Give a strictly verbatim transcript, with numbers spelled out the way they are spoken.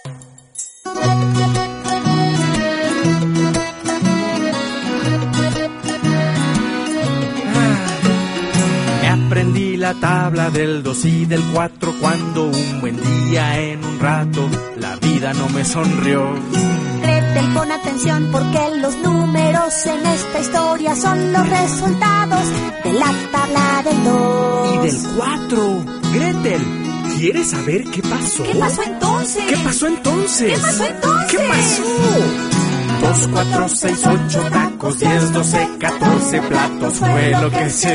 Aprendí la tabla del dos y del cuatro cuando un buen día en un rato la vida no me sonrió. Gretel, pon atención porque los números en esta historia son los resultados de la tabla del dos. Y del cuatro. Gretel, ¿quieres saber qué pasó? ¿Qué pasó entonces? ¿Qué pasó entonces? ¿Qué pasó entonces? ¿Qué pasó? Dos, cuatro, seis, ocho tacos, diez, doce, catorce platos fue lo que se